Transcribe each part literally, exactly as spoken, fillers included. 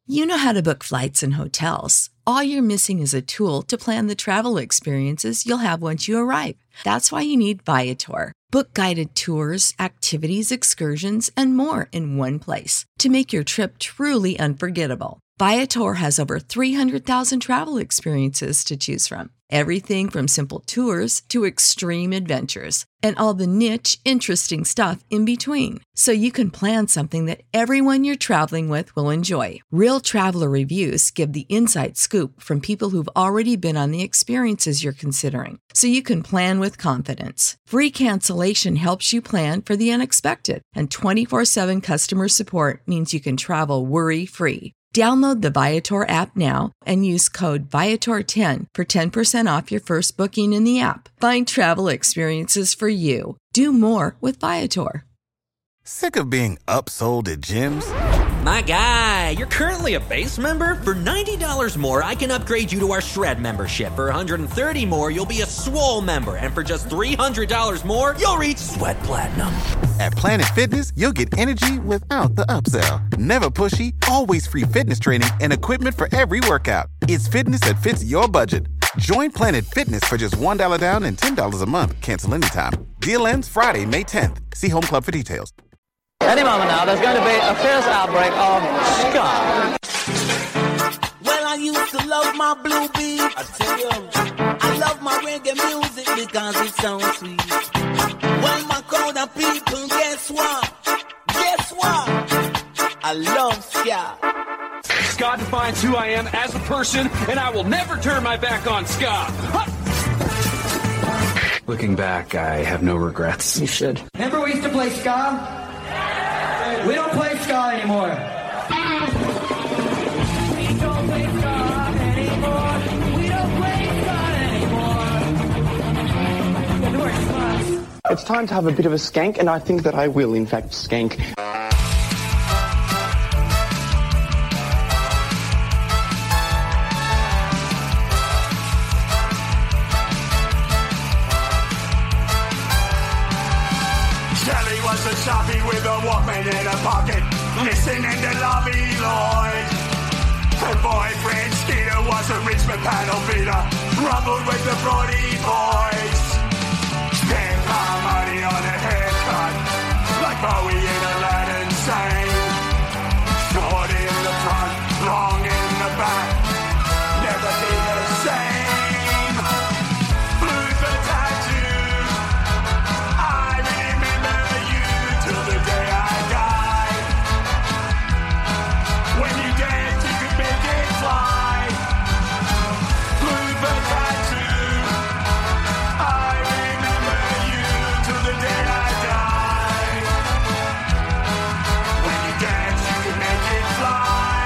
You know how to book flights and hotels. All you're missing is a tool to plan the travel experiences you'll have once you arrive. That's why you need Viator. Book guided tours, activities, excursions, and more in one place to make your trip truly unforgettable. Viator has over three hundred thousand travel experiences to choose from. Everything from simple tours to extreme adventures and all the niche, interesting stuff in between. So you can plan something that everyone you're traveling with will enjoy. Real traveler reviews give the inside scoop from people who've already been on the experiences you're considering. So you can plan with confidence. Free cancellation helps you plan for the unexpected. And twenty-four seven customer support means you can travel worry-free. Download the Viator app now and use code Viator ten for ten percent off your first booking in the app. Find travel experiences for you. Do more with Viator. Sick of being upsold at gyms? My guy, you're currently a base member. For ninety dollars more, I can upgrade you to our Shred membership. For one hundred thirty dollars more, you'll be a Swole member. And for just three hundred dollars more, you'll reach Sweat Platinum. At Planet Fitness, you'll get energy without the upsell. Never pushy, always free fitness training and equipment for every workout. It's fitness that fits your budget. Join Planet Fitness for just one dollar down and ten dollars a month. Cancel anytime. Deal ends Friday, May tenth. See Home Club for details. Any moment now, there's going to be a fierce outbreak of ska. Well, I used to love my blue beat. I tell you, I love my reggae music because it sounds sweet. Well, my crowd of people, guess what? Guess what? I love ska. Ska defines who I am as a person, and I will never turn my back on ska. Huh! Looking back, I have no regrets. You should. Remember we used to play ska? We don't play ska anymore. We don't play ska anymore. We don't play ska anymore. It's time to have a bit of a skank, and I think that I will, in fact, skank. A sharpie with a Walkman in a pocket, listening to Lobby Lloyd. Her boyfriend Skeeter was a Richmond panel beater, rumbled with the Brody boys. Spent my money on a haircut, like Bowie in Aladdin sang. Short in the front, long in the back, never be the same. Blue for tattoo, I remember till the day I die. When you danced, you could make it fly. Blue for tattoo, I remember you till the day I die. When you dance, you could make it fly.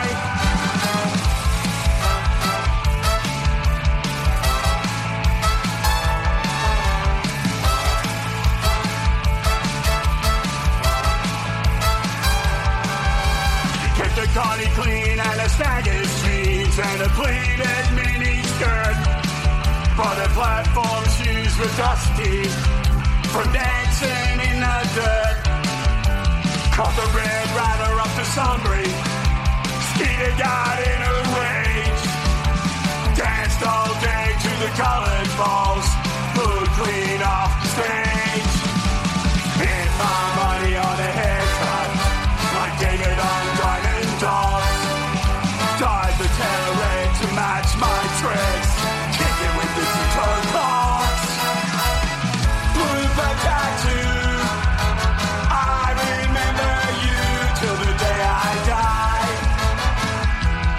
Kept a Connie clean and a staggered jeans and a pleated mini skirt. But her platform shoes were dusty from dancing in the dirt. Caught the red rider up to Sunbury. Skeeter got in a rage. Danced all day to the college balls. Food clean off the stage. Spent my money on a haircut, like David on Diamond Dogs. Dyed the tail red to match my dreads. Kicking with the two-toe clocks. Blue for tattoo, I remember you till the day I die.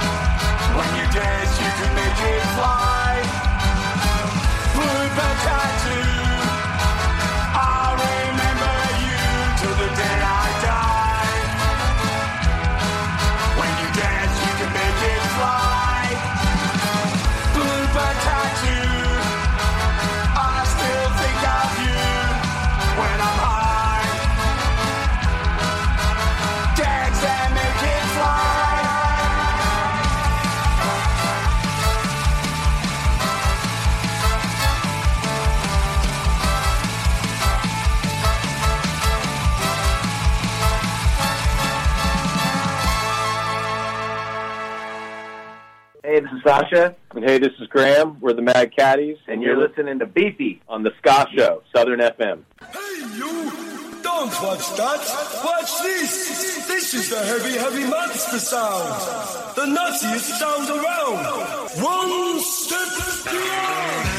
Hey, this is Sasha. And hey, this is Graham. We're the Mad Caddies. And you're listening to Beefy on The Ska Show, Southern F M. Hey, you! Don't watch that! Watch this! This is the heavy, heavy monster sound! The nuttiest sound around! One step beyond!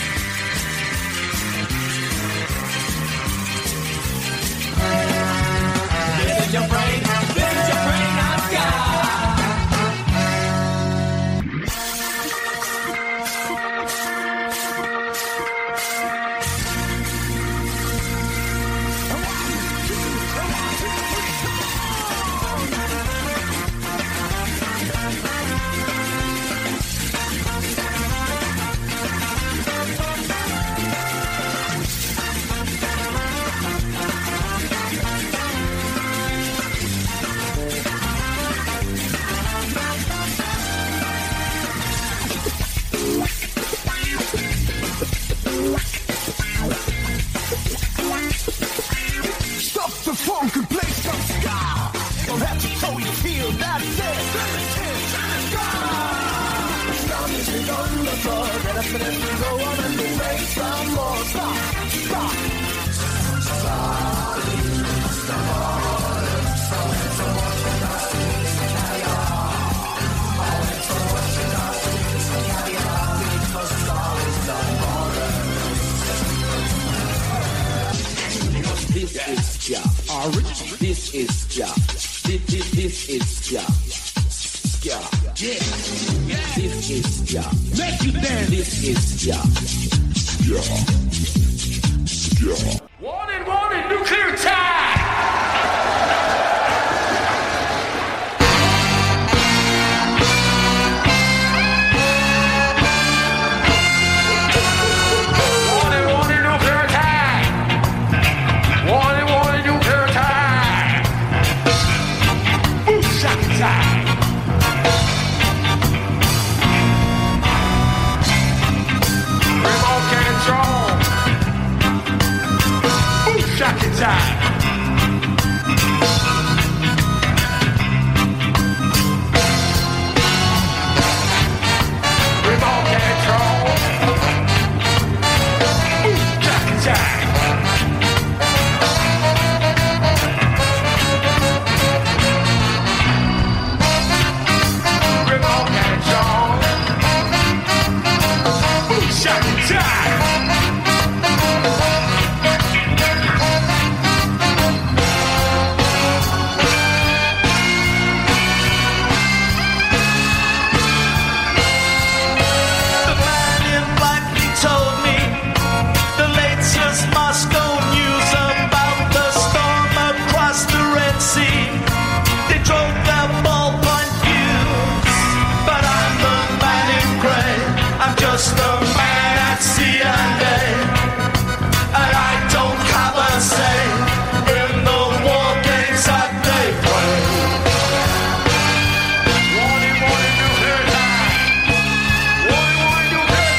Build your brain, build your brain on ska! This is ska. This, this, this is ska. Ska. Yeah. This is ska. Make you dance. This is ska. Ska. Ska. Warning, warning, nuclear attack! Time. Remote control. Ooh, jack time. Remote control. Ooh, shocking time. Just a man at C N A, and I don't have a say in the war games that they play. Warning, warning, nuclear attack! Warning, warning, nuclear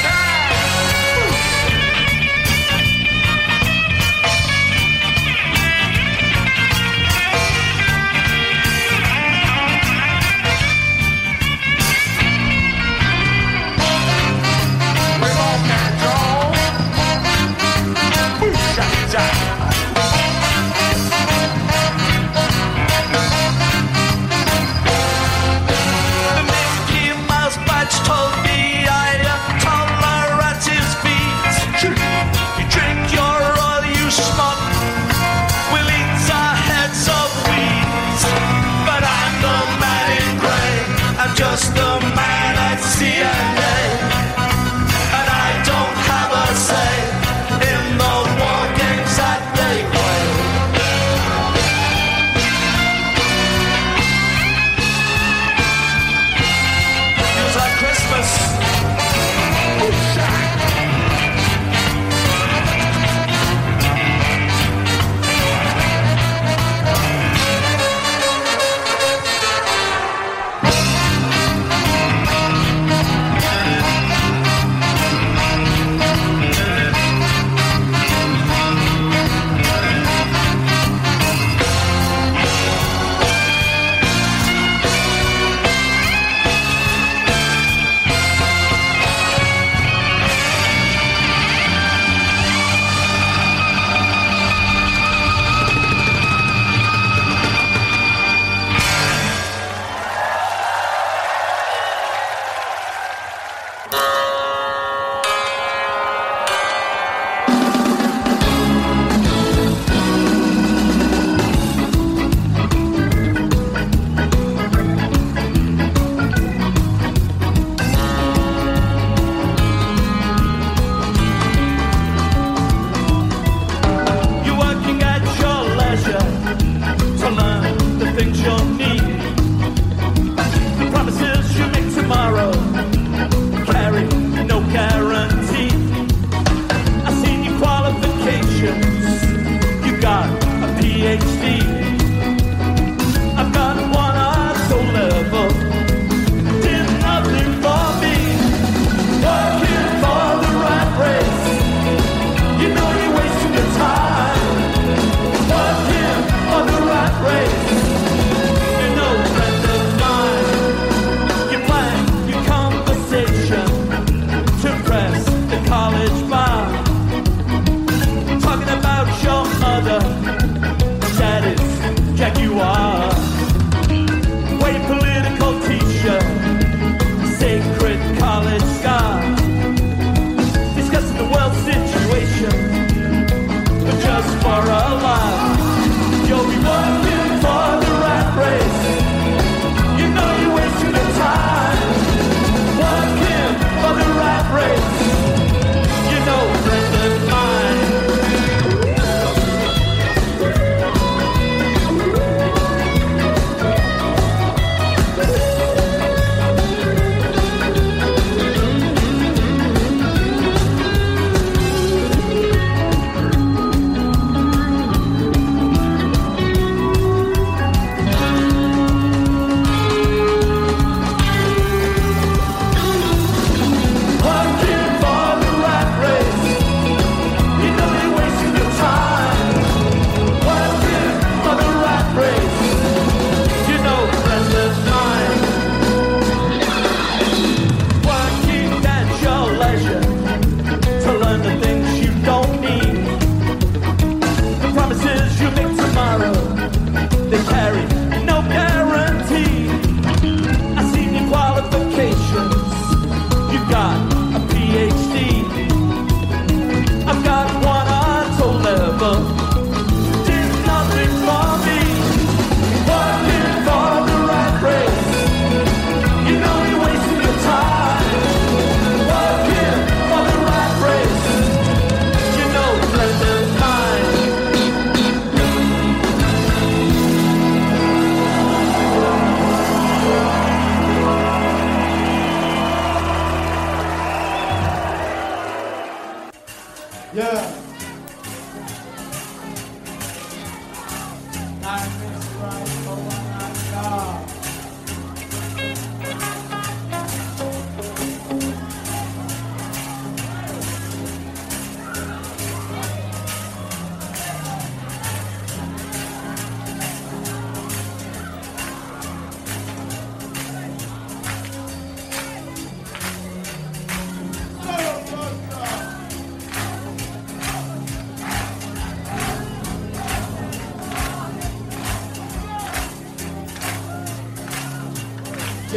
just a man at C N A, and I don't have a say in the war games that they play. Feels like Christmas. Ooh, shine.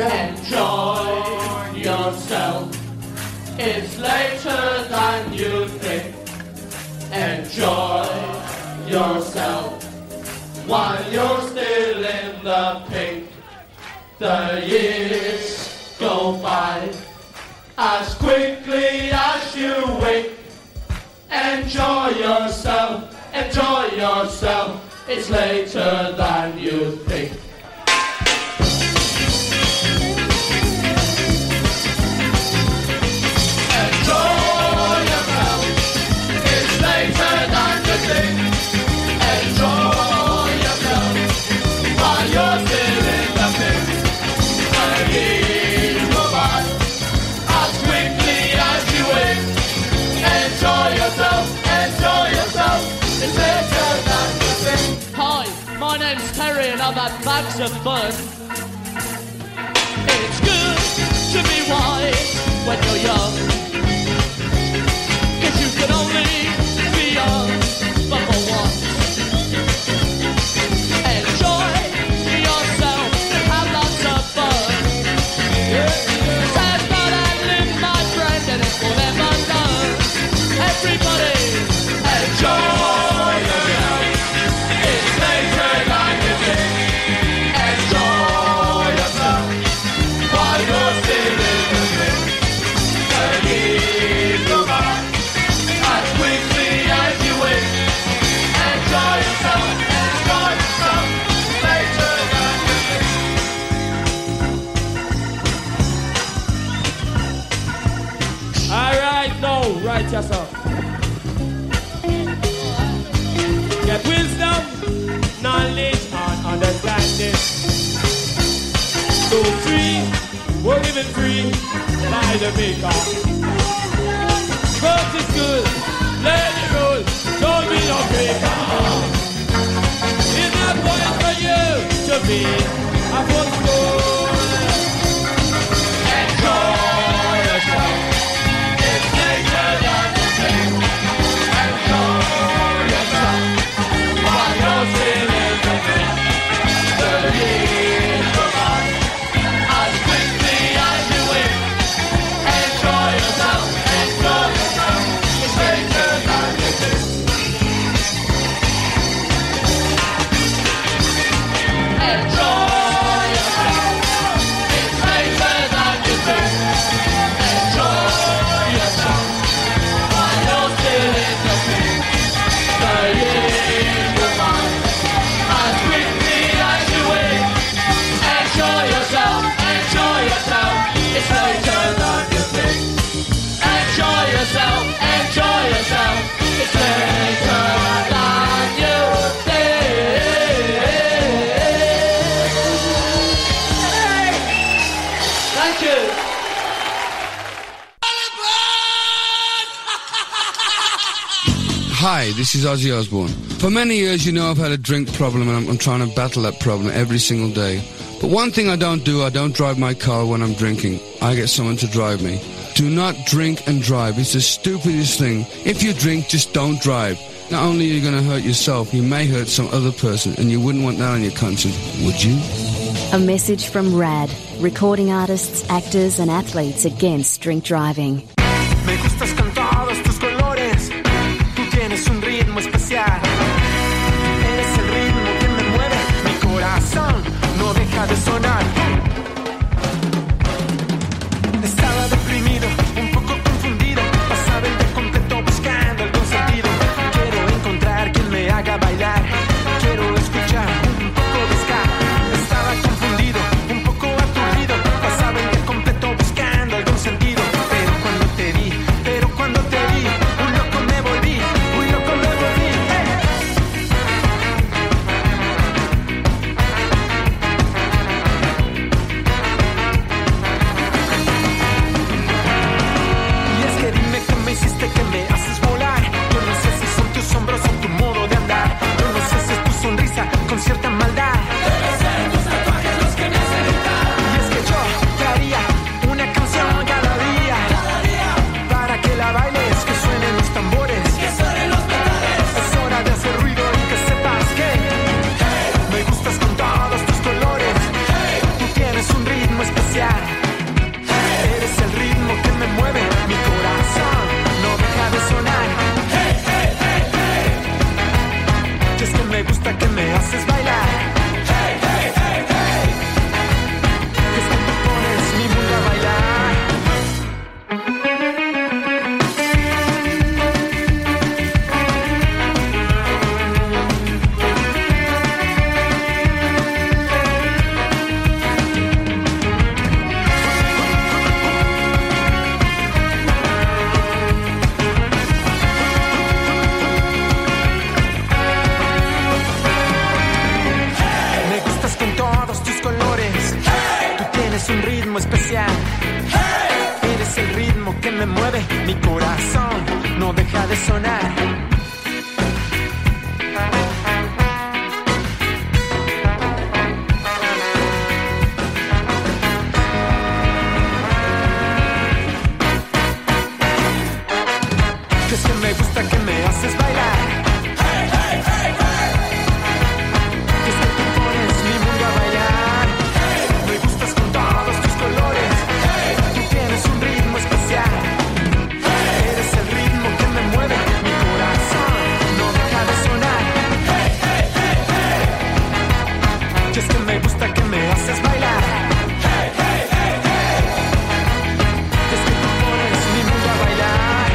Enjoy yourself. It's later than you think. Enjoy yourself while you're still in the pink. The years go by as quickly as you wink. Enjoy yourself, enjoy yourself. It's later than you think. Enjoy yourself. It's later than you think. Enjoy yourself while you're still in the pink. The years go by as quickly as you wink. Enjoy yourself, enjoy yourself. It's later than you think. Hi, my name's Terry and I've had bags of fun. It's good to be wise when you're young, 'cause you can only be young but for once. Enjoy yourself and have lots of fun. Stand by and live, my friend, and it will never done. Everybody, enjoy yourself. It's later than you think. Enjoy yourself while you're still in the pink. The years go by as quickly as you wink. Enjoy yourself, enjoy yourself, later than you think. Alright, now, write yourself. Get wisdom, knowledge, and understanding. So free, we're given free by the maker. But it's good, let it roll, don't be no faker. It's not wise for you to be a football. Enjoy yourself. It's later than you think. Enjoy yourself while you're still in the pink. The years go by as quickly as you wink. Enjoy yourself, enjoy yourself. It's later than you think. Enjoy yourself. It's later than you think. Enjoy yourself while you're still in the pink. The years go by as quickly as you wink. Enjoy yourself, enjoy yourself. It's later than you think. Enjoy yourself, enjoy yourself. It's later than you think. Thank you. Hi, this is Ozzy Osbourne. For many years, you know, I've had a drink problem and I'm, I'm trying to battle that problem every single day. But one thing I don't do, I don't drive my car when I'm drinking. I get someone to drive me. Do not drink and drive. It's the stupidest thing. If you drink, just don't drive. Not only are you going to hurt yourself, you may hurt some other person, and you wouldn't want that on your conscience, would you? A message from RAD, recording artists, actors and athletes against drink driving. Me gustas con todos tus colores. Tú tienes un ritmo especial. Eres el ritmo que me mueve. Mi corazón no deja de sonar. Estaba deprimido, un poco confundido. Pasaba el día completo buscando algún sentido. Quiero encontrar quien me haga bailar. Quiero escuchar un poco de ska. Estaba confundido, un poco aturdido. Pasaba el día completo buscando algún sentido. Pero cuando te vi, pero cuando te vi, un loco me volví, un loco me volví. ¡Hey! ritmo especial. Hey. Eres el ritmo que me mueve, mi corazón no deja de sonar. Que es que me gusta que me haces bailar. Hey, hey, hey, hey. Que es que tú pones mi mundo a bailar. Hey. Me gustas con todos tus colores. Hey. Tú tienes un ritmo especial. Hey. Eres el ritmo que me mueve, mi corazón no deja de sonar. Hey, hey, hey, hey. Que es que me gusta que me haces bailar. Hey, hey, hey, hey. Que es que tú pones mi mundo a bailar.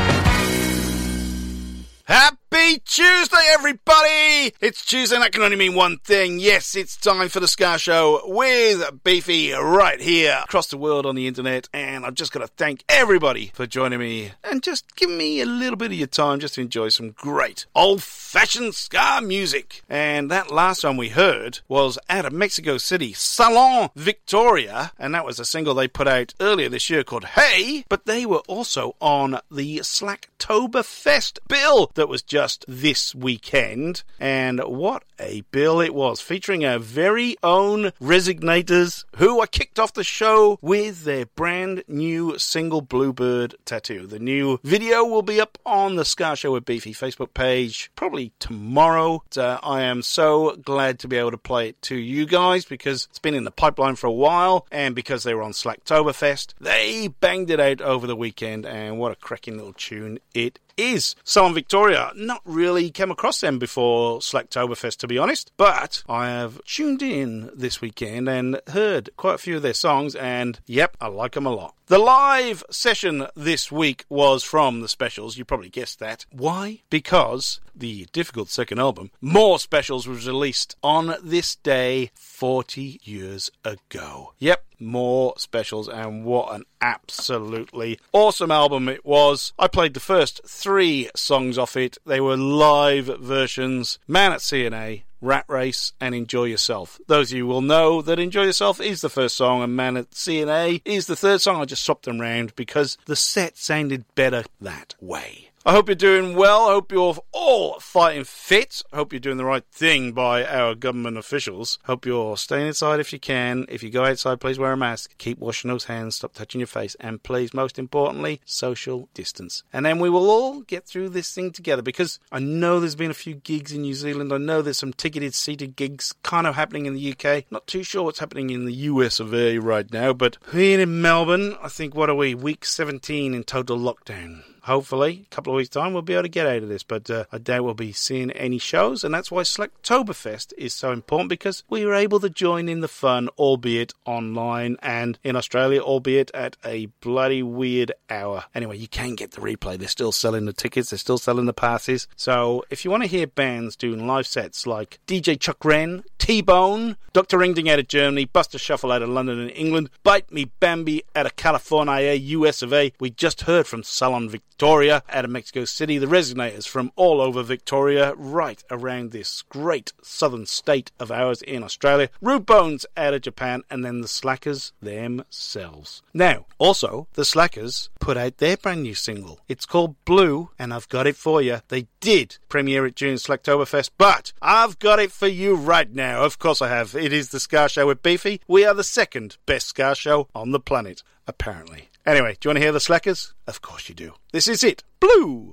Happy Tuesday, everybody! It's Tuesday, and that can only mean one thing. Yes, it's time for the Ska Show with Beefy right here across the world on the internet. And I've just got to thank everybody for joining me and just giving me a little bit of your time just to enjoy some great old-fashioned ska music. And that last one we heard was out of Mexico City, Salon Victoria, and that was a single they put out earlier this year called Hey, but they were also on the Slacktoberfest bill that was just this weekend, and what a bill it was, featuring our very own Resignators, who are kicked off the show with their brand new single Bluebird Tattoo. The new video will be up on the Ska Show with Beefy Facebook page probably tomorrow. Uh, I am so glad to be able to play it to you guys because it's been in the pipeline for a while, and because they were on Slacktoberfest, they banged it out over the weekend, and what a cracking little tune it is. Salon Victoria, not really came across them before Slacktoberfest, to be honest, but I have tuned in this weekend and heard quite a few of their songs, and yep, I like them a lot. The live session this week was from the Specials. You probably guessed that. Why? Because the difficult second album, More Specials, was released on this day forty years ago. Yep, More Specials, and what an absolutely awesome album it was. I played the first three songs off it. They were live versions. Man at C N A, Rat Race, and Enjoy Yourself. Those of you will know that Enjoy Yourself is the first song and Man at C N A is the third song. I just swapped them round because the set sounded better that way. I hope you're doing well. I hope you're all fighting fit. I hope you're doing the right thing by our government officials. Hope you're staying inside if you can. If you go outside, please wear a mask. Keep washing those hands. Stop touching your face. And please, most importantly, social distance. And then we will all get through this thing together, because I know there's been a few gigs in New Zealand. I know there's some ticketed seated gigs kind of happening in the U K. Not too sure what's happening in the U S of A right now. But here in Melbourne, I think, what are we? Week seventeen in total lockdown. Hopefully, a couple of weeks' time, we'll be able to get out of this, but uh, I doubt we'll be seeing any shows, and that's why Slacktoberfest is so important, because we were able to join in the fun, albeit online, and in Australia, albeit at a bloody weird hour. Anyway, you can get the replay. They're still selling the tickets, they're still selling the passes, so if you want to hear bands doing live sets like D J Chuck Wren, T-Bone, Doctor Ringding out of Germany, Buster Shuffle out of London and England, Bite Me Bambi out of California, U S of A. We just heard from Salon Victoria out of Mexico City, the Resignators from all over Victoria, right around this great southern state of ours in Australia, Rude Bones out of Japan, and then the Slackers themselves. Now, also, the Slackers put out their brand new single. It's called Blue, and I've got it for you. They did premiere it during Slacktoberfest, but I've got it for you right now. Of course I have. It is the Ska Show with Beefy. We are the second best Ska Show on the planet, apparently. Anyway, do you want to hear the Slackers? Of course you do. This is it. Blue!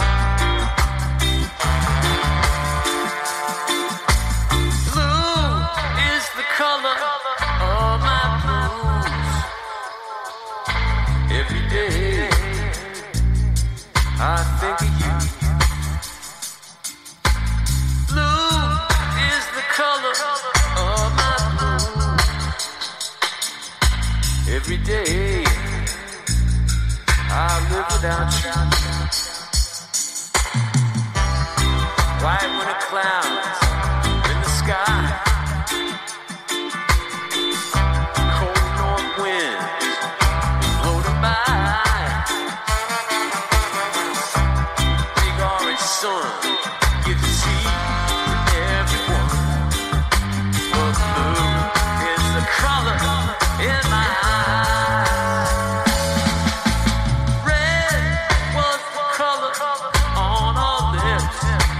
Blue, clouds in the sky. Cold north winds floating by. Big orange sun gives heat to everyone. But blue is the color in my eyes. Red was the color on our lips.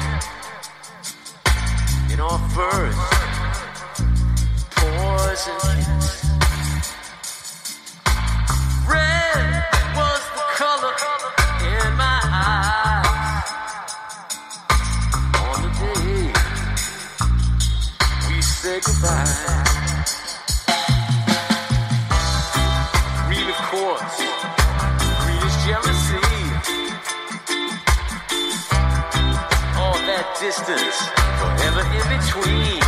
In our first poison kiss. Red was the color in my eyes. On the day we say goodbye. Green, of course, green is jealousy. All that distance, forever in between.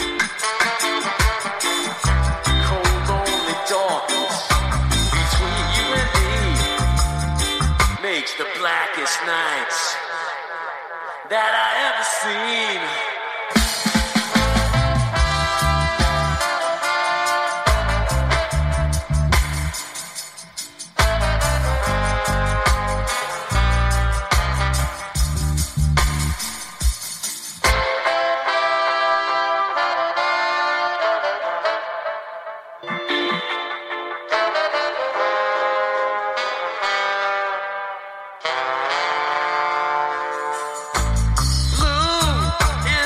Cold, lonely darkness between you and me makes the blackest nights that I ever seen. Blue is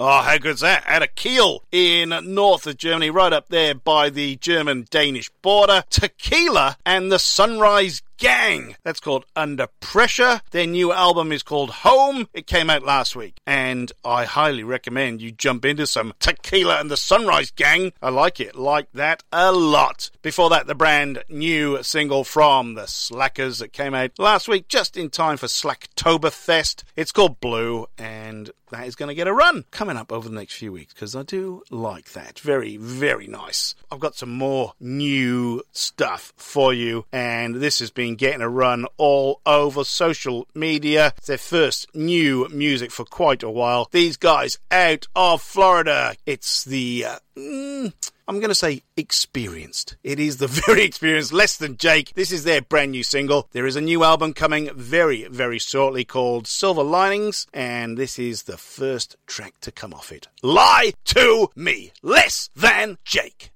Oh, how good's that? Out of Kiel in north of Germany, right up there by the German-Danish border. Tequila and the Sunrise Gang. That's called Under Pressure. Their new album is called Home. It came out last week, and I highly recommend you jump into some Tequila and the Sunrise Gang. I like it, like that a lot. Before that, the brand new single from the Slackers that came out last week, just in time for Slacktoberfest. It's called Blue, and that is going to get a run coming up over the next few weeks, because I do like that. Very, very nice. I've got some more new stuff for you, and this has been getting a run all over social media. It's their first new music for quite a while. These guys out of Florida. It's the... Uh, mm, I'm going to say experienced. It is the very experienced Less Than Jake. This is their brand new single. There is a new album coming very, very shortly called Silver Linings, and this is the first track to come off it. Lie to Me, Less Than Jake.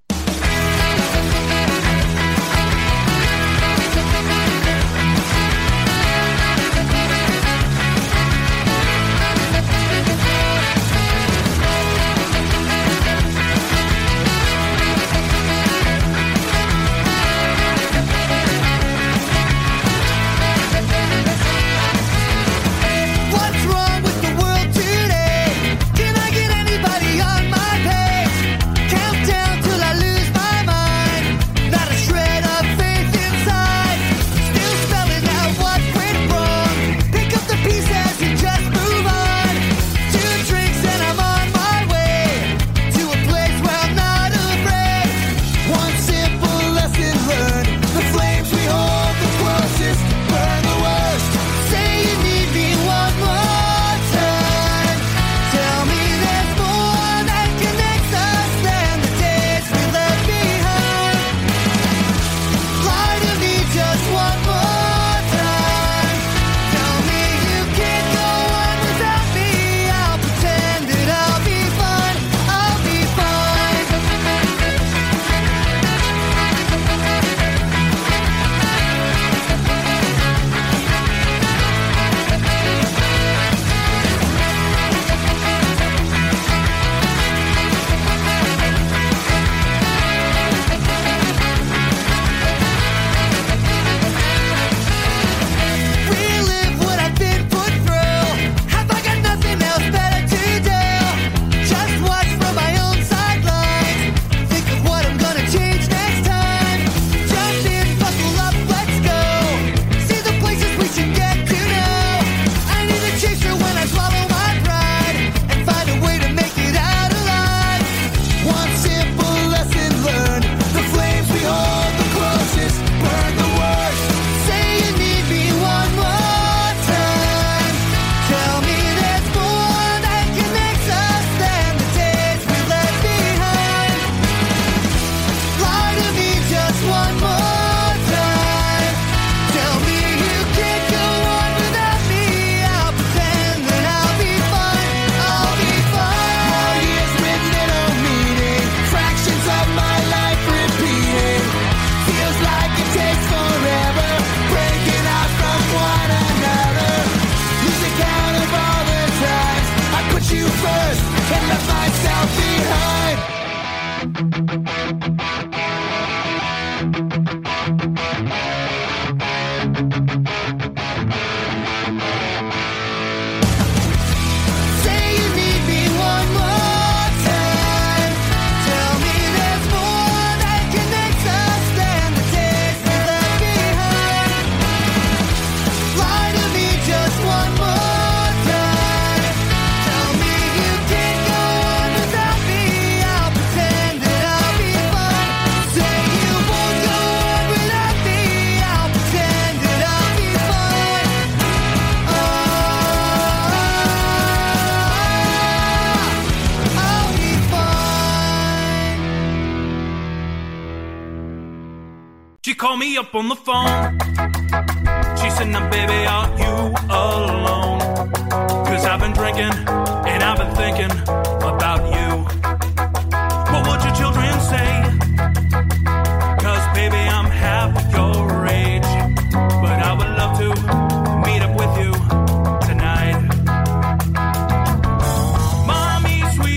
Countdown till I lose my mind. Not a shred of faith inside. Still spelling out what went wrong. Pick up the pieces and just move on. Two drinks and I'm on my way to a place where I'm not afraid. One simple lesson learned. The flames we hold the closest burn the worst. Say you need me one more time. Tell me there's more that connects us than the days we left behind. Lie to me just one more time. Tell me you can't go on without me. I'll pretend that I'll be fine. I'll be fine. Relive what I've been put through. Have I got nothing else better to do? Just watch from my own sidelines. Think of what I'm gonna change next time. Jump in, buckle up, let's go. See the places we should get to know. I need a chaser when I swallow my pride and find a way to make it out alive. One simple lesson learned. The flames we hold the closest burn the worst. Say you need me one more time. Tell me there's more that connects us than the days we left behind. Lie to me just one more time. Tell me you can't go on without me. I'll pretend that I'll be fine. I'll be fine. More years with little meaning. Fractions of my life repeating. Feels like it takes forever. Breaking out from one another. Lose count of all the times I put you first and left myself behind. Say you need me one more time. Tell me there's more that connects us than the days we left behind. Lie to me just one more time. Tell me you can't go on without me. I'll pretend that I'll be fine. Say you won't go on without me. I'll pretend that I'll be fine. Oh, I'll be fine. She called me up on the phone. She said, now baby, are you alone? Cause I've been drinking and I've been thinking about you. What would your children say? Cause baby, I'm half your age. But I would love to meet up with you tonight. Mommy, sweet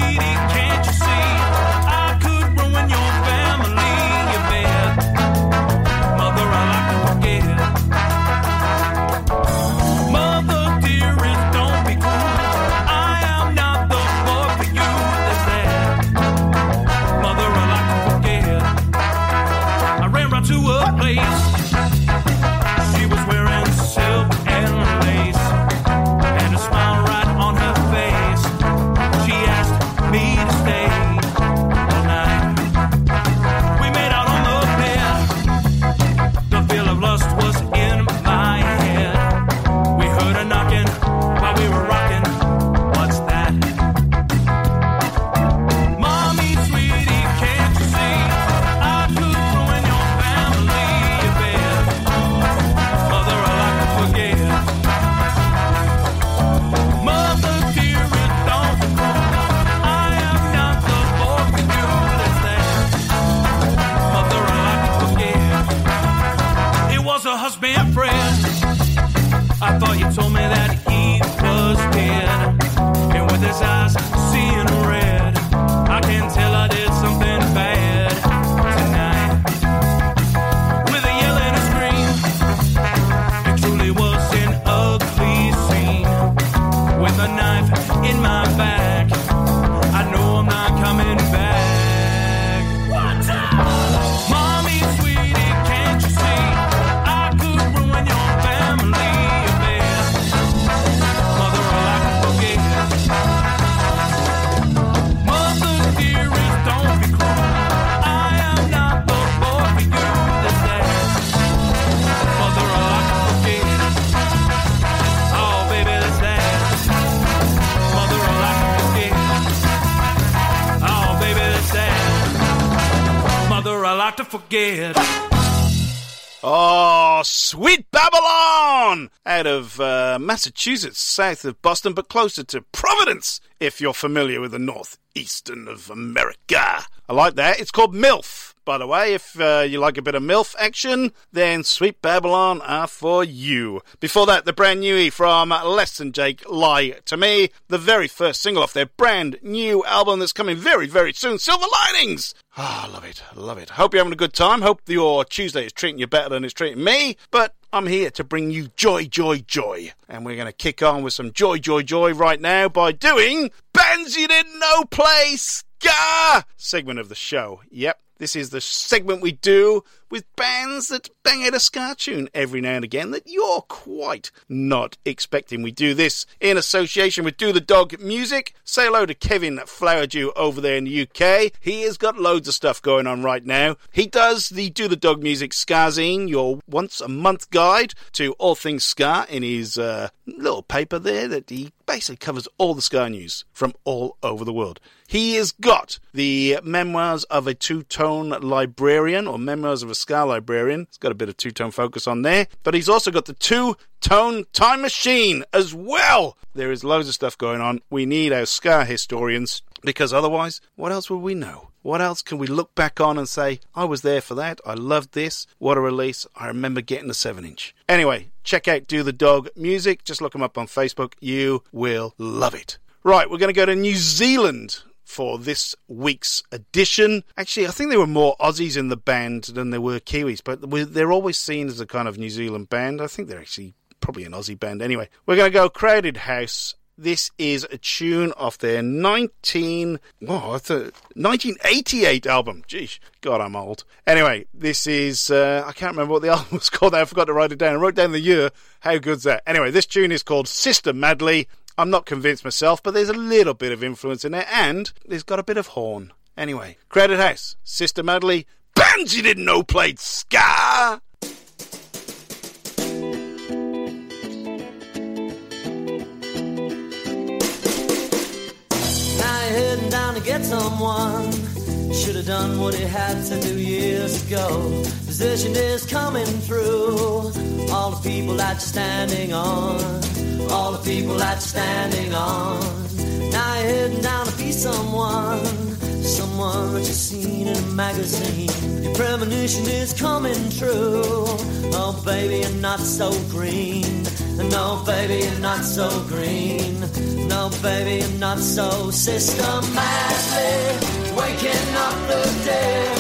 with a knife in my back. I know I'm not coming back. What's up? Mommy, sweetie, can't you see? I could ruin your family affair. Mother, all I can forget. Mother, dearest, don't be cruel. I am not the boy for you that's sad. Mother, all I can forget. Oh, baby, that's sad. Mother, all I can forget. Oh, baby, that's sad. Mother, I like to forget. Oh, Sweet Babylon! Out of uh, Massachusetts, south of Boston, but closer to Providence, if you're familiar with the northeastern of America. I like that. It's called MILF. By the way, if uh, you like a bit of MILF action, then Sweet Babylon are for you. Before that, the brand newie from Less Than Jake, Lie to Me, the very first single off their brand new album that's coming very, very soon, Silver Linings. Ah, oh, love it, love it. Hope you're having a good time. Hope your Tuesday is treating you better than it's treating me, but I'm here to bring you joy, joy, joy. And we're going to kick on with some joy, joy, joy right now by doing Bands You Didn't Know Play Ska segment of the show. Yep. This is the segment we do with bands that bang out a ska tune every now and again that you're quite not expecting. We do this in association with Do the Dog Music. Say hello to Kevin Flowerdew over there in the U K. He has got loads of stuff going on right now. He does the Do the Dog Music Skazine, your once a month guide to all things ska, in his uh, little paper there that he basically covers all the ska news from all over the world. He has got the Memoirs of a Two-Tone Librarian, or Memoirs of a Ska Librarian. It's got a bit of two-tone focus on there. But he's also got the Two-Tone Time Machine as well. There is loads of stuff going on. We need our ska historians, because otherwise, what else will we know? What else can we look back on and say, I was there for that, I loved this, what a release, I remember getting the seven inch. Anyway, check out Do the Dog Music. Just look him up on Facebook. You will love it. Right, we're going to go to New Zealand for this week's edition. Actually, I think there were more Aussies in the band than there were Kiwis, but they're always seen as a kind of New Zealand band. I think they're actually probably an Aussie band. Anyway, we're going to go Crowded House. This is a tune off their nineteen, oh, nineteen eighty-eight album. Jeez, God, I'm old. Anyway, this is, uh, I can't remember what the album was called. I forgot to write it down. I wrote down the year. How good's that? Anyway, this tune is called Sister Madly. I'm not convinced myself, but there's a little bit of influence in there, and it's got a bit of horn. Anyway, Crowded House, Sister Madly, bands you didn't know played ska! Heading down to get someone. Should have done what he had to do years ago. Position is coming through. All the people that you're standing on. All the people that you're standing on. Now you're heading down to be someone. Someone that you've seen in a magazine. Your premonition is coming true. Oh baby, you're not so green. No baby, you're not so green. No baby, you're not so systematically waking up the dead.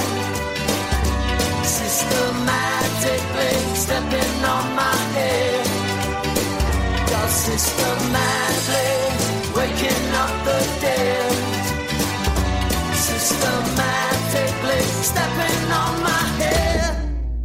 Systematically stepping on my head. You're systematically waking up the dead. Systematically stepping on my head.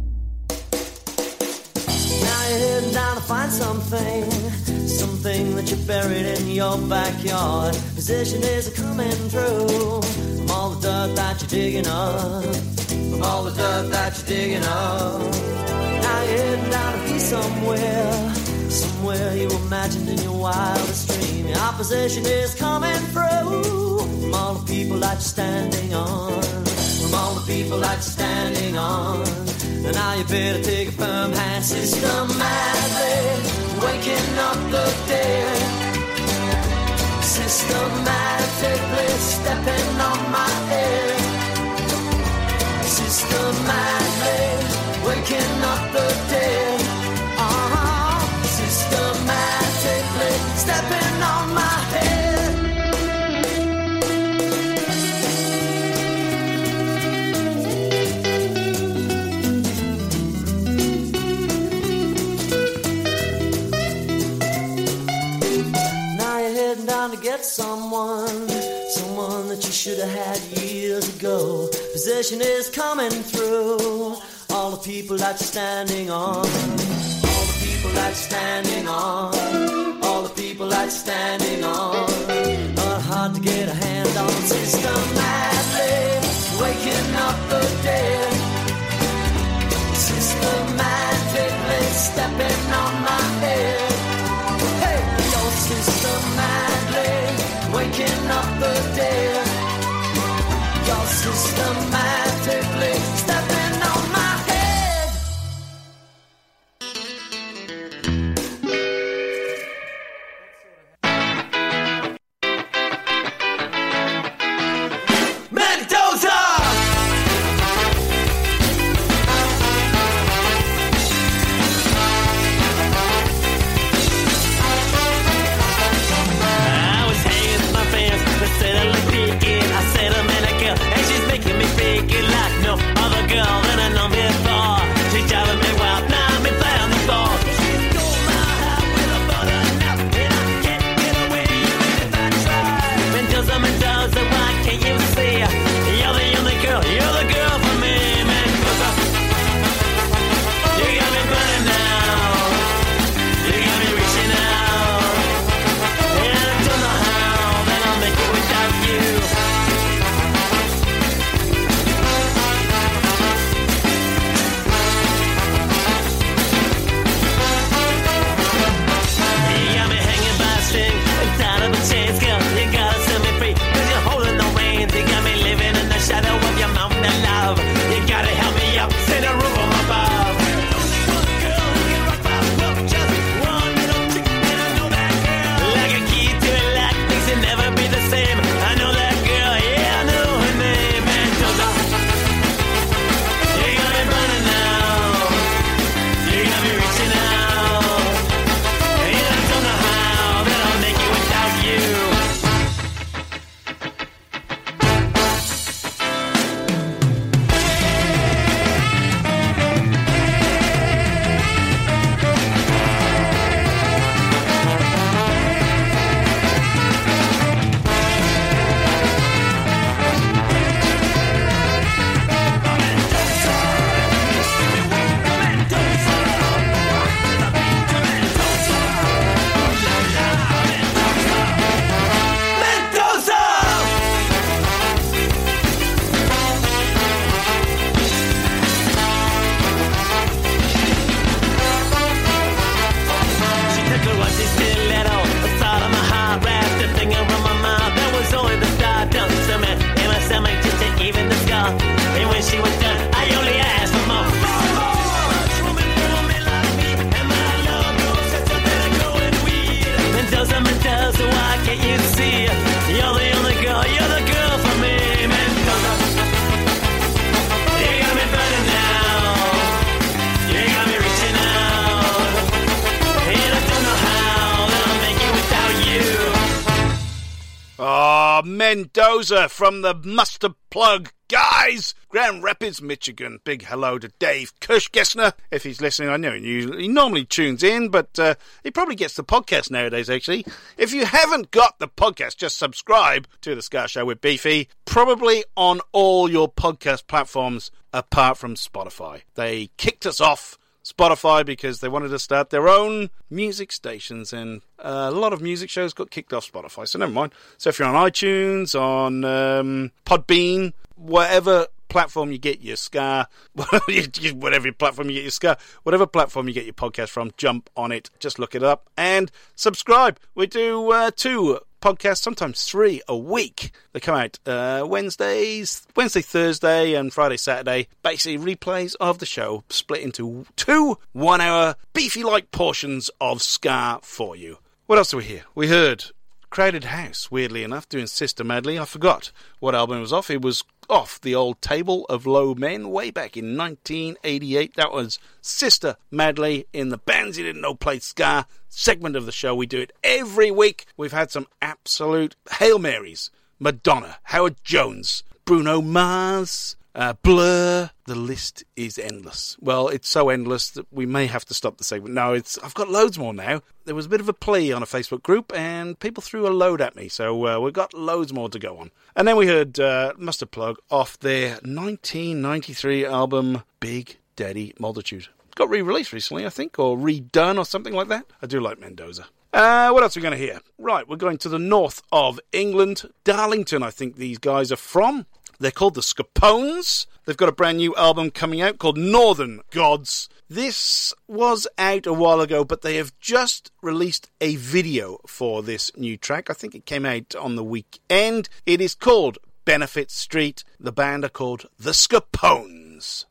Now you're heading down to find something, something that you buried in your backyard. Position is coming through from all the dirt that you're digging up, from all the dirt that you're digging up. Now you're heading down to be somewhere, somewhere you imagined in your wildest dream. Your opposition is coming through from all the people that you're standing on, from all the people that you're standing on. And now you better take a firm hand. Systematically waking up the dead. Systematically stepping on my head. Systematically waking up the dead. Uh-huh. Systematically stepping on my head. down to get someone, someone that you should have had years ago. Possession is coming through all the people that you're standing on, all the people that you're standing on, all the people that you're standing on. Not hard to get a hand on, systematically waking up the dead, systematically stepping on my head. Hey, you're systematically waking up the dead, you're systematically stepping on my head. Mendoza from the Mustard Plug guys, Grand Rapids, Michigan. Big hello to Dave Kirschgessner, if he's listening. I know he, he normally tunes in, but uh, he probably gets the podcast nowadays, actually. If you haven't got the podcast, just subscribe to The Ska Show with Beefy, probably on all your podcast platforms apart from Spotify. They kicked us off Spotify because they wanted to start their own music stations, and uh, a lot of music shows got kicked off Spotify, so never mind. So if you're on iTunes, on um, Podbean, whatever platform you get your ska, whatever platform you get your ska, whatever platform you get your podcast from, jump on it, just look it up and subscribe. We do uh, two podcasts, sometimes three a week. They come out uh, Wednesdays, Wednesday, Thursday, and Friday, Saturday. Basically, replays of the show split into two one-hour beefy-like portions of ska for you. What else do we hear? We heard Crowded House, weirdly enough, doing Sister Medley. I forgot what album it was off. It was off the old Table of Low Men way back in nineteen eighty-eight. That was Sister Medley in the Bands You Didn't Know Played Ska segment of the show. We do it every week. We've had some absolute Hail Marys. Madonna, Howard Jones, Bruno Mars, Uh, Blur, the list is endless. Well, it's so endless that we may have to stop the segment. No, it's I've got loads more now. There was a bit of a plea on a Facebook group, and people threw a load at me, so uh, we've got loads more to go on. And then we heard uh, Mustard Plug off their nineteen ninety-three album, Big Daddy Multitude. Got re-released recently, I think, or redone or something like that. I do like Mendoza. Uh, what else are we going to hear? Right, we're going to the north of England. Darlington, I think these guys are from. They're called the Scapones. They've got a brand new album coming out called Northern Gods. This was out a while ago, but they have just released a video for this new track. I think it came out on the weekend. It is called Benefit Street. The band are called the Scapones.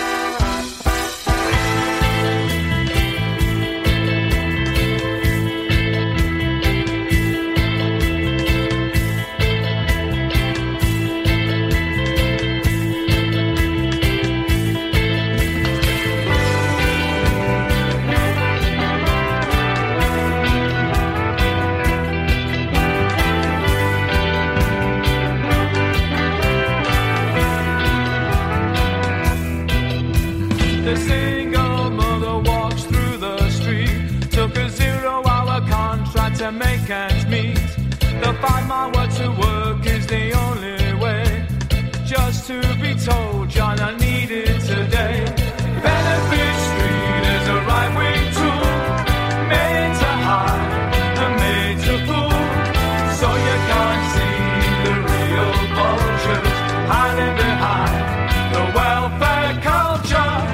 The single mother walks through the street, took a zero-hour contract to make ends meet. The five-mile walk to work is the only way, just to be told you're not needed today. Benefit Street is a right-wing tool, made to hide and made to fool, so you can't see the real vultures hiding behind the welfare culture.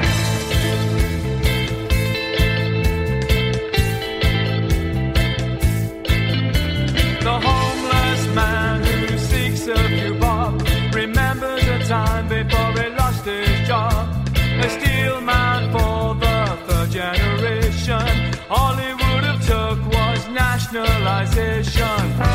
Time before he lost his job, a steel man for the third generation. All he would have took was nationalization.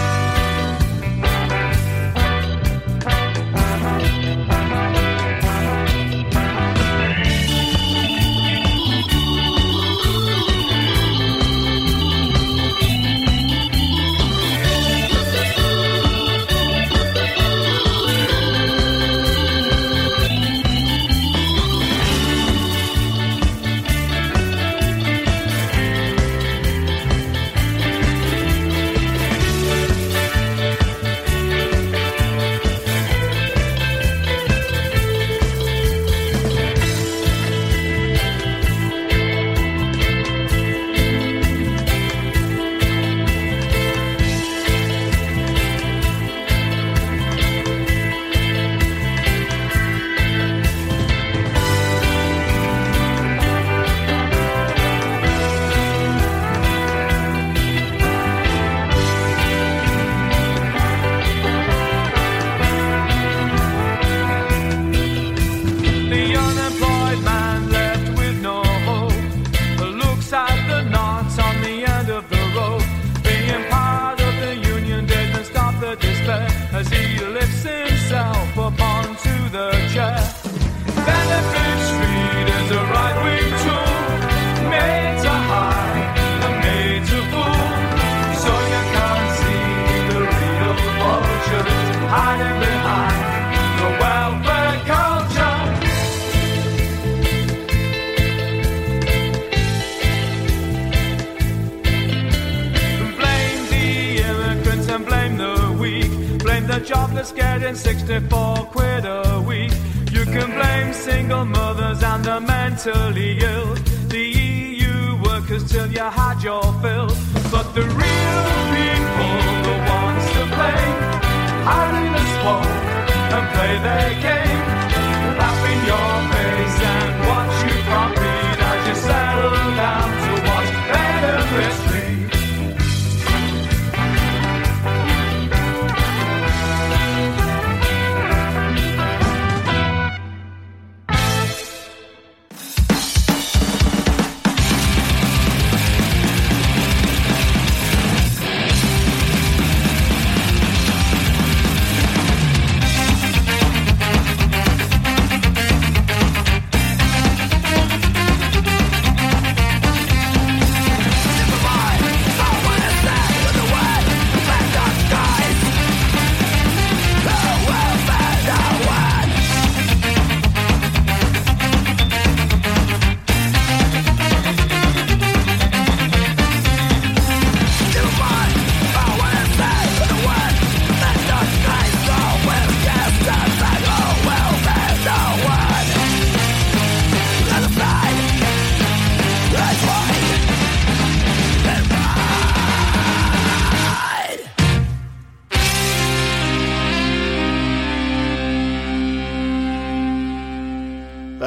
Jobless getting sixty-four quid a week. You can blame single mothers and the mentally ill, the E U workers till you had your fill. But the real people, the ones to blame, hide in the smoke and play their game, laugh in your face and watch you compete as you settle down to watch Benefit Street.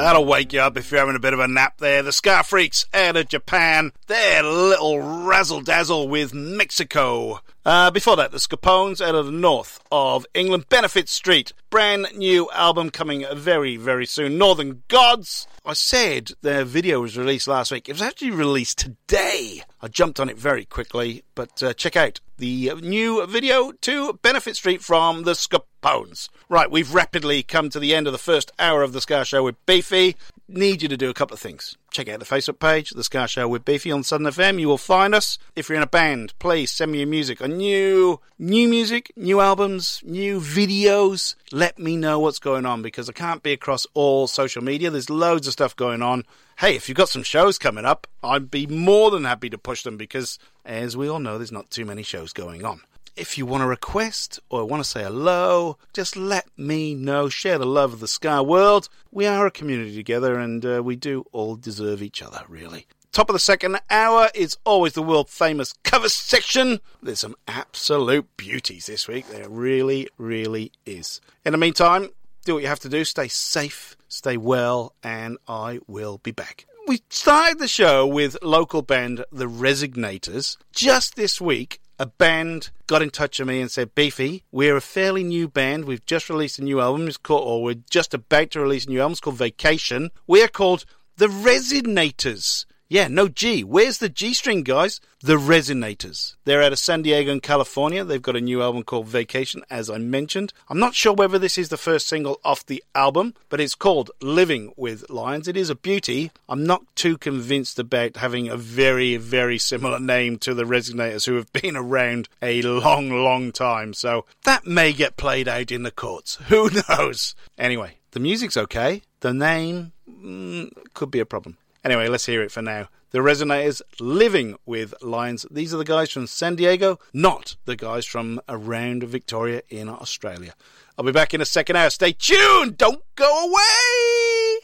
That'll wake you up if you're having a bit of a nap there. The Ska Freaks out of Japan. Their little razzle-dazzle with Mexico. Uh, before that, the Scapones out of the north of England. Benefit Street. Brand new album coming very, very soon. Northern Gods. I said their video was released last week. It was actually released today. I jumped on it very quickly, but uh, check out the new video to Benefit Street from the Scapones. Right, we've rapidly come to the end of the first hour of the Ska Show with Beefy. Need you to do a couple of things. Check out the Facebook page, The Ska Show with Beefy on Southern F M. You will find us. If you're in a band, please send me your music. A new, new music, new albums, new videos. Let me know what's going on, because I can't be across all social media. There's loads of stuff going on. Hey, if you've got some shows coming up, I'd be more than happy to push them, because, as we all know, there's not too many shows going on. If you want to request or want to say hello, just let me know. Share the love of the ska world. We are a community together, and uh, we do all deserve each other, really. Top of the second hour is always the world-famous cover section. There's some absolute beauties this week. There really, really is. In the meantime, do what you have to do. Stay safe, stay well, and I will be back. We started the show with local band The Resignators. Just this week, a band got in touch with me and said, Beefy, we're a fairly new band. We've just released a new album. It's called, or we're just about to release a new album. It's called Vacation. We're called The Resignators. Yeah, no G. Where's the G string, guys? The Resonators. They're out of San Diego in California. They've got a new album called Vacation, as I mentioned. I'm not sure whether this is the first single off the album, but it's called Living with Lions. It is a beauty. I'm not too convinced about having a very, very similar name to the Resonators, who have been around a long, long time. So that may get played out in the courts. Who knows? Anyway, the music's okay. The name mm, could be a problem. Anyway, let's hear it for now. The Resonators, Living with Lions. These are the guys from San Diego, not the guys from around Victoria in Australia. I'll be back in a second hour. Stay tuned. Don't go away.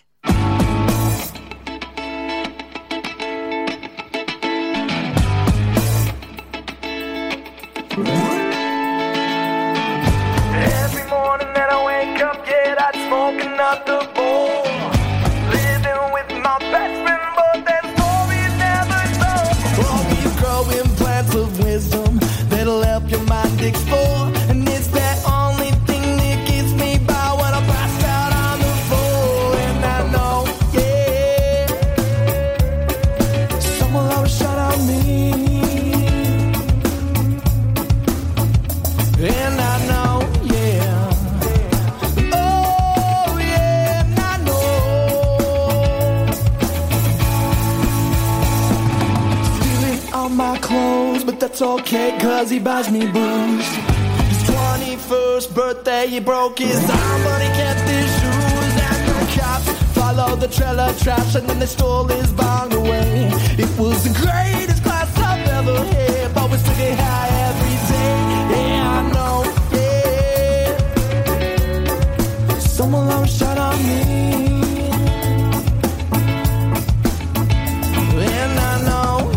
Every morning that I wake up, yeah, I'd smoke another bowl. Living with my best friend. Plants of wisdom that'll help your mind explore, and it's that only thing that gets me by when I pass out on the floor. And I know, yeah, someone will always shut on me. And I know, yeah, oh yeah, and I know, stealing all my clothes, but that's okay, cause he buys me booze. His twenty-first birthday, he broke his arm, but he kept his shoes. And the cops followed the trailer trash, and then they stole his bong away. It was the greatest class I've ever had, but we still get high every day. Yeah, I know, yeah, someone always shot on me. And I know,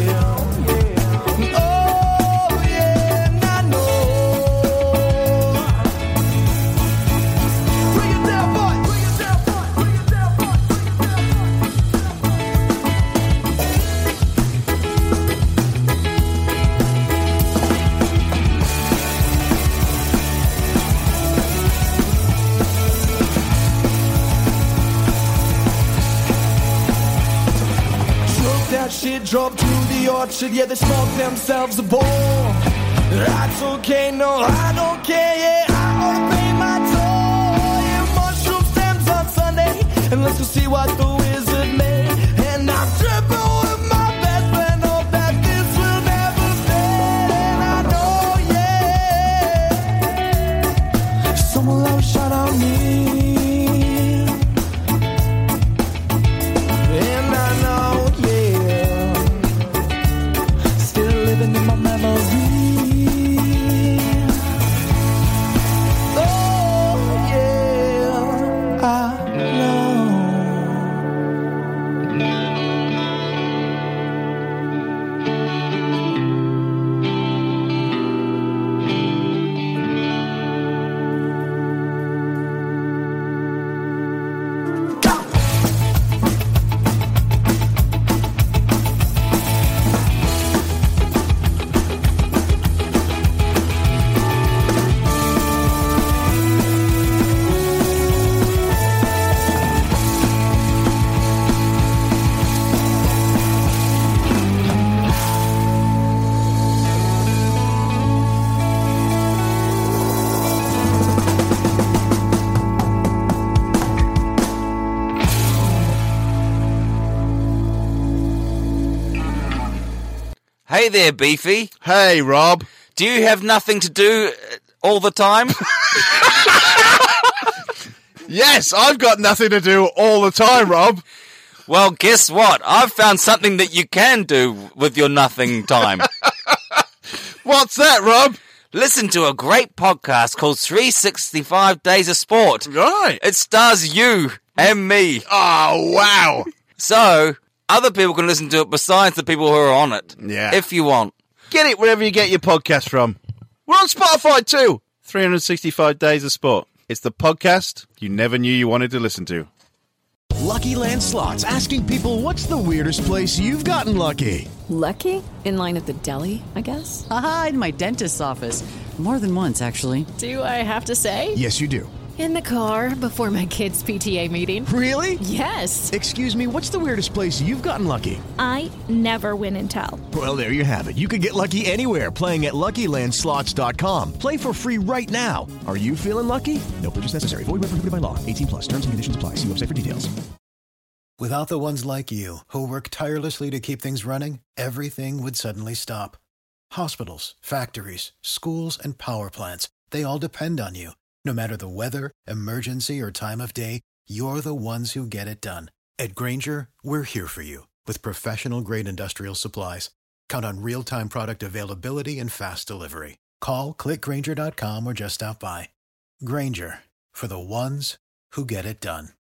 shit, drove to the orchard, yeah, they smoked themselves a bowl. That's okay, no, I don't care, yeah, I ought to pay my toll. Yeah, mushroom stems on Sunday, and let's go see what the wizard made. And I'm tripping with my best friend, hope that this will never stay. And I know, yeah, someone will always shut on me. And I know, yeah, in my memory. Oh yeah, I know. Hey there, Beefy. Hey, Rob. Do you have nothing to do all the time? Yes, I've got nothing to do all the time, Rob. Well, guess what? I've found something that you can do with your nothing time. What's that, Rob? Listen to a great podcast called three sixty-five Days of Sport. Right. It stars you and me. Oh, wow. So, other people can listen to it besides the people who are on it. Yeah. If you want. Get it wherever you get your podcast from. We're on Spotify too. three sixty-five Days of Sport. It's the podcast you never knew you wanted to listen to. Lucky Land Slots, asking people, what's the weirdest place you've gotten lucky? Lucky? In line at the deli, I guess? Aha, in my dentist's office. More than once, actually. Do I have to say? Yes, you do. In the car before my kids' P T A meeting. Really? Yes. Excuse me, what's the weirdest place you've gotten lucky? I never win and tell. Well, there you have it. You can get lucky anywhere, playing at Lucky Land Slots dot com. Play for free right now. Are you feeling lucky? No purchase necessary. Void where prohibited by law. eighteen plus. Terms and conditions apply. See website for details. Without the ones like you, who work tirelessly to keep things running, everything would suddenly stop. Hospitals, factories, schools, and power plants, they all depend on you. No matter the weather, emergency, or time of day, you're the ones who get it done. At Grainger, we're here for you with professional-grade industrial supplies. Count on real-time product availability and fast delivery. Call, click Grainger dot com, or just stop by. Grainger, for the ones who get it done.